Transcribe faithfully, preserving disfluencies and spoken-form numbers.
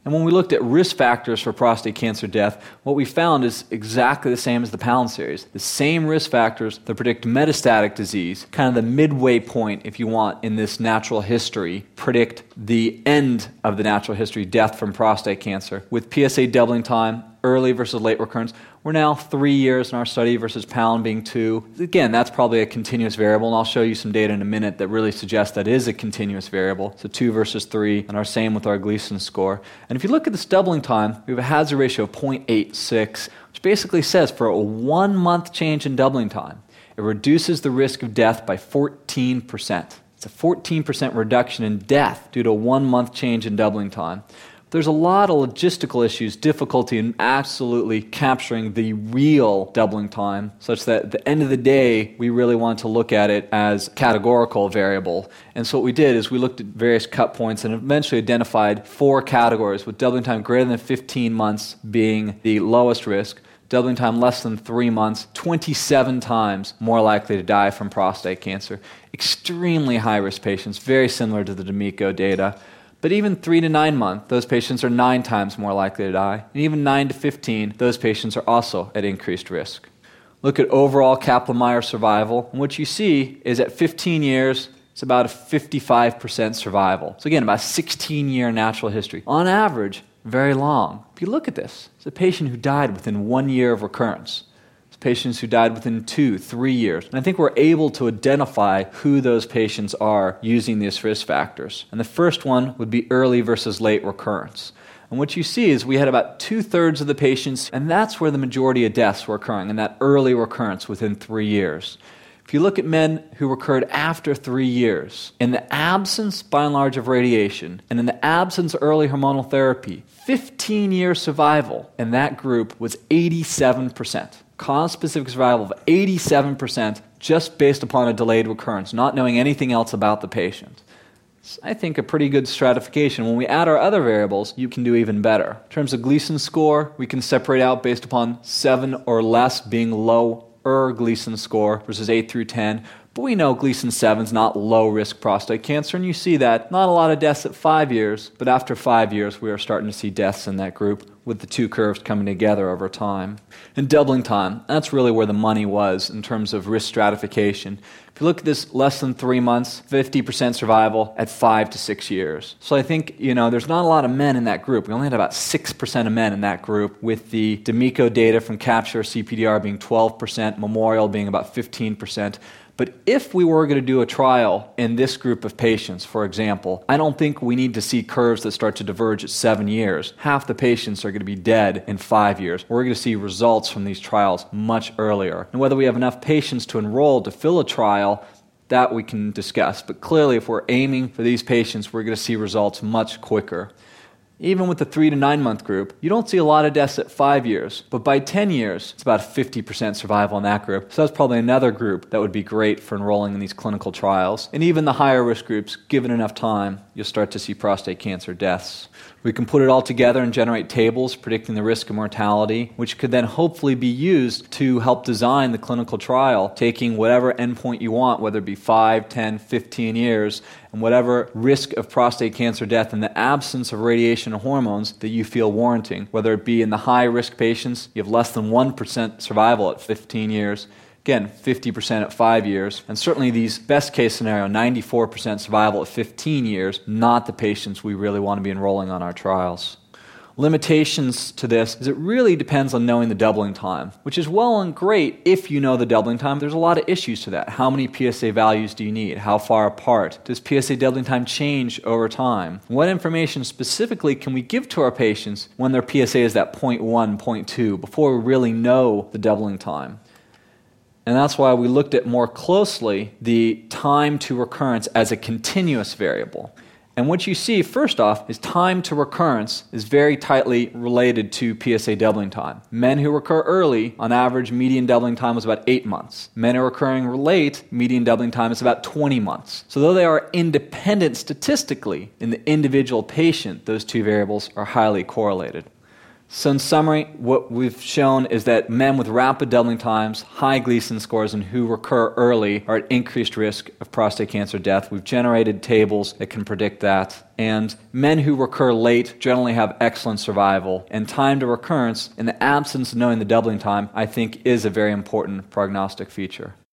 And when we looked at risk factors for prostate cancer death, what we found is exactly the same as the Pound series. The same risk factors that predict metastatic disease, kind of the midway point, if you want, in this natural history, predict the end of the natural history, death from prostate cancer. With P S A doubling time, early versus late recurrence, we're now three years in our study versus Pound being two. Again, that's probably a continuous variable, and I'll show you some data in a minute that really suggests that is a continuous variable. So two versus three, and our same with our Gleason score. And if you look at this doubling time, we have a hazard ratio of zero point eight six, which basically says for a one-month change in doubling time, it reduces the risk of death by fourteen percent. It's a fourteen percent reduction in death due to a one-month change in doubling time. There's a lot of logistical issues, difficulty in absolutely capturing the real doubling time, such that at the end of the day, we really want to look at it as categorical variable. And so what we did is we looked at various cut points and eventually identified four categories, with doubling time greater than fifteen months being the lowest risk, doubling time less than three months, twenty-seven times more likely to die from prostate cancer. Extremely high-risk patients, very similar to the D'Amico data. But even three to nine months, those patients are nine times more likely to die. And even nine to fifteen, those patients are also at increased risk. Look at overall Kaplan-Meier survival, and what you see is at fifteen years, it's about a fifty-five percent survival. So again, about a sixteen-year natural history. On average, very long. If you look at this, it's a patient who died within one year of recurrence. Patients who died within two, three years. And I think we're able to identify who those patients are using these risk factors. And the first one would be early versus late recurrence. And what you see is we had about two-thirds of the patients, and that's where the majority of deaths were occurring, in that early recurrence within three years. If you look at men who recurred after three years, in the absence, by and large, of radiation, and in the absence of early hormonal therapy, fifteen-year survival in that group was eighty-seven percent. Cause-specific survival of eighty-seven percent just based upon a delayed recurrence, not knowing anything else about the patient. It's, I think, a pretty good stratification. When we add our other variables, you can do even better. In terms of Gleason score, we can separate out based upon seven or less being lower Gleason score versus eight through ten. But we know Gleason seven is not low-risk prostate cancer, and you see that. Not a lot of deaths at five years, but after five years, we are starting to see deaths in that group, with the two curves coming together over time. And doubling time, that's really where the money was in terms of risk stratification. If you look at this less than three months, fifty percent survival at five to six years. So I think, you know, there's not a lot of men in that group. We only had about six percent of men in that group, with the D'Amico data from Capture C P D R being twelve percent, Memorial being about fifteen percent. But if we were going to do a trial in this group of patients, for example, I don't think we need to see curves that start to diverge at seven years. Half the patients are going to be dead in five years. We're going to see results from these trials much earlier. And whether we have enough patients to enroll to fill a trial, that we can discuss. But clearly, if we're aiming for these patients, we're going to see results much quicker. Even with the three to nine month group, you don't see a lot of deaths at five years, but by ten years, it's about fifty percent survival in that group. So that's probably another group that would be great for enrolling in these clinical trials. And even the higher risk groups, given enough time, you'll start to see prostate cancer deaths. We can put it all together and generate tables predicting the risk of mortality, which could then hopefully be used to help design the clinical trial, taking whatever endpoint you want, whether it be five, ten, fifteen years, and whatever risk of prostate cancer death in the absence of radiation and hormones that you feel warranting, whether it be in the high-risk patients, you have less than one percent survival at fifteen years, again, fifty percent at five years, and certainly these best-case scenario, ninety-four percent survival at fifteen years, not the patients we really want to be enrolling on our trials. Limitations to this is it really depends on knowing the doubling time, which is well and great if you know the doubling time. There's a lot of issues to that. How many P S A values do you need? How far apart? Does P S A doubling time change over time? What information specifically can we give to our patients when their P S A is at zero point one, zero point two, before we really know the doubling time? And that's why we looked at more closely the time to recurrence as a continuous variable. And what you see, first off, is time to recurrence is very tightly related to P S A doubling time. Men who recur early, on average, median doubling time was about eight months. Men who are recurring late, median doubling time is about twenty months. So though they are independent statistically in the individual patient, those two variables are highly correlated. So in summary, what we've shown is that men with rapid doubling times, high Gleason scores, and who recur early are at increased risk of prostate cancer death. We've generated tables that can predict that. And men who recur late generally have excellent survival. And time to recurrence, in the absence of knowing the doubling time, I think is a very important prognostic feature.